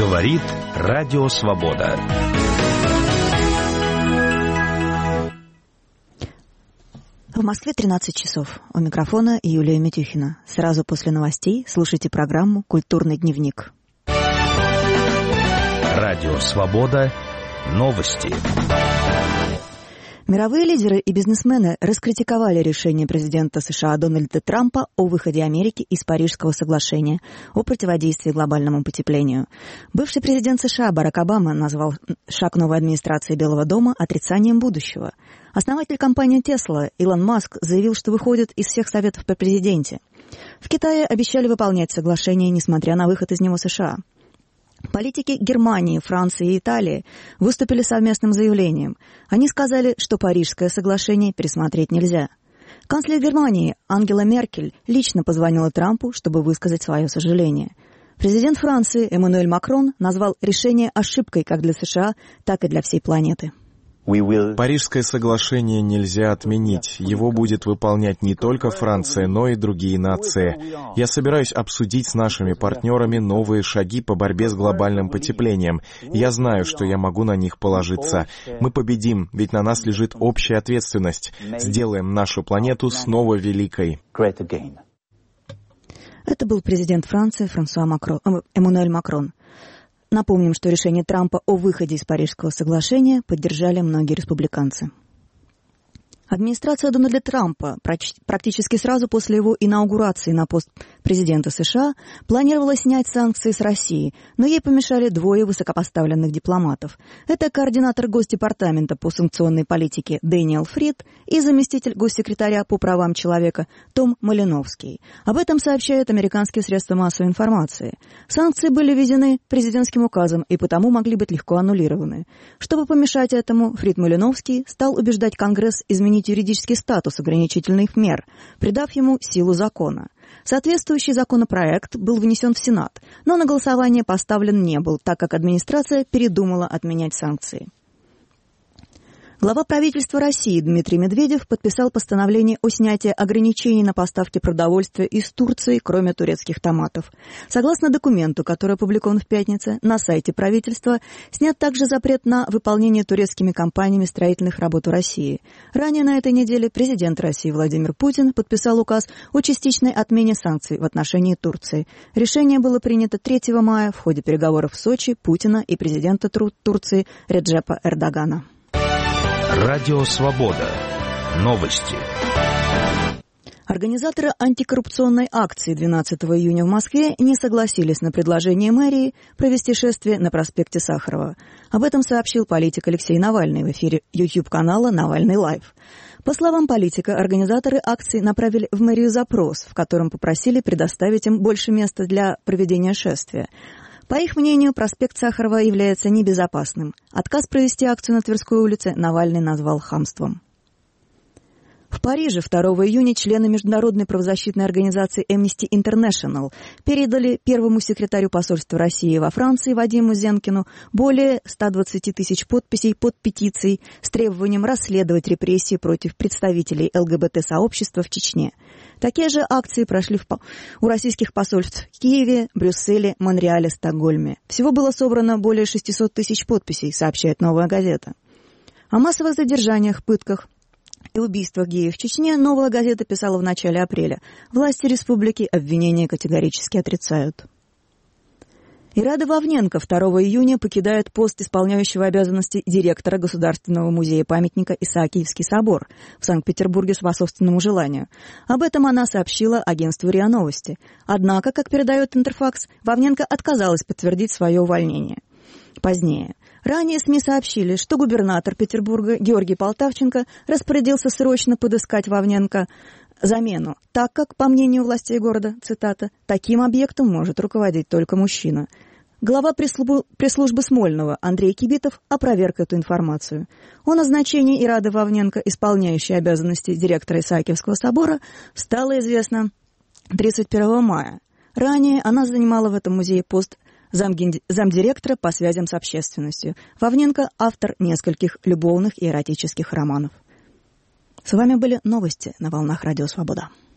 Говорит Радио Свобода. В Москве 13 часов. У микрофона Юлия Митюхина. Сразу после новостей слушайте программу «Культурный дневник». Радио Свобода. Новости. Мировые лидеры и бизнесмены раскритиковали решение президента США Дональда Трампа о выходе Америки из Парижского соглашения о противодействии глобальному потеплению. Бывший президент США Барак Обама назвал шаг новой администрации Белого дома отрицанием будущего. Основатель компании Tesla Илон Маск заявил, что выходит из всех советов при президенте. В Китае обещали выполнять соглашение, несмотря на выход из него США. Политики Германии, Франции и Италии выступили совместным заявлением. Они сказали, что Парижское соглашение пересмотреть нельзя. Канцлер Германии Ангела Меркель лично позвонила Трампу, чтобы высказать свое сожаление. Президент Франции Эммануэль Макрон назвал решение ошибкой как для США, так и для всей планеты. Парижское соглашение нельзя отменить. Его будет выполнять не только Франция, но и другие нации. Я собираюсь обсудить с нашими партнерами новые шаги по борьбе с глобальным потеплением. Я знаю, что я могу на них положиться. Мы победим, ведь на нас лежит общая ответственность. Сделаем нашу планету снова великой. Это был президент Франции Эммануэль Макрон. Напомним, что решение Трампа о выходе из Парижского соглашения поддержали многие республиканцы. Администрация Дональда Трампа практически сразу после его инаугурации на пост президента США планировала снять санкции с России, но ей помешали двое высокопоставленных дипломатов. Это координатор Госдепартамента по санкционной политике Дэниел Фрид и заместитель госсекретаря по правам человека Том Малиновский. Об этом сообщают американские средства массовой информации. Санкции были введены президентским указом и потому могли быть легко аннулированы. Чтобы помешать этому, Фрид Малиновский стал убеждать Конгресс изменить юридический статус ограничительных мер, придав ему силу закона. Соответствующий законопроект был внесен в Сенат, но на голосование поставлен не был, так как администрация передумала отменять санкции. Глава правительства России Дмитрий Медведев подписал постановление о снятии ограничений на поставки продовольствия из Турции, кроме турецких томатов. Согласно документу, который опубликован в пятницу, на сайте правительства снят также запрет на выполнение турецкими компаниями строительных работ в России. Ранее на этой неделе президент России Владимир Путин подписал указ о частичной отмене санкций в отношении Турции. Решение было принято 3 мая в ходе переговоров в Сочи Путина и президента Турции Реджепа Эрдогана. Радио Свобода. Новости. Организаторы антикоррупционной акции 12 июня в Москве не согласились на предложение мэрии провести шествие на проспекте Сахарова. Об этом сообщил политик Алексей Навальный в эфире YouTube-канала «Навальный Лайв». По словам политика, организаторы акции направили в мэрию запрос, в котором попросили предоставить им больше места для проведения шествия. По их мнению, проспект Сахарова является небезопасным. Отказ провести акцию на Тверской улице Навальный назвал хамством. В Париже 2 июня члены международной правозащитной организации Amnesty International передали первому секретарю посольства России во Франции Вадиму Зенкину более 120 тысяч подписей под петицией с требованием расследовать репрессии против представителей ЛГБТ-сообщества в Чечне. Такие же акции прошли у российских посольств в Киеве, Брюсселе, Монреале, Стокгольме. Всего было собрано более 600 тысяч подписей, сообщает «Новая газета». О массовых задержаниях, пытках и убийствах геев в Чечне «Новая газета» писала в начале апреля. Власти республики обвинения категорически отрицают. Ирада Вовненко 2 июня покидает пост исполняющего обязанности директора Государственного музея-памятника Исаакиевский собор в Санкт-Петербурге по собственному желанию. Об этом она сообщила агентству РИА Новости. Однако, как передает Интерфакс, Вовненко отказалась подтвердить свое увольнение. Позднее. Ранее СМИ сообщили, что губернатор Петербурга Георгий Полтавченко распорядился срочно подыскать Вовненко замену, так как, по мнению властей города, цитата, «таким объектом может руководить только мужчина». Глава пресс-службы Смольного Андрей Кибитов опроверг эту информацию. О назначении Ирады Вовненко, исполняющей обязанности директора Исаакиевского собора, стало известно 31 мая. Ранее она занимала в этом музее пост замдиректора по связям с общественностью. Вовненко – автор нескольких любовных и эротических романов. С вами были новости на волнах Радио Свобода.